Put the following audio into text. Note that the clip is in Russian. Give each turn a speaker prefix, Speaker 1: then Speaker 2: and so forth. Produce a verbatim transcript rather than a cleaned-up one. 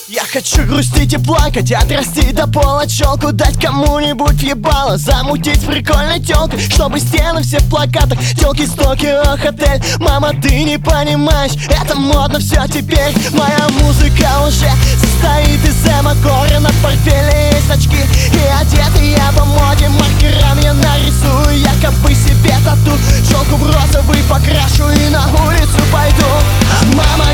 Speaker 1: Я хочу грустить и плакать, отрастить до пола челку, дать кому-нибудь ебало, замутить с прикольной телкой, чтобы стены все в плакатах, телки с Токио Хотель. Мама, ты не понимаешь, это модно все теперь. Моя музыка уже состоит из эмо-кора, на портфеле есть очки, и одетый я по моде, маркерами я нарисую якобы себе тату, челку в розовый покрашу и на улицу пойду. Мама,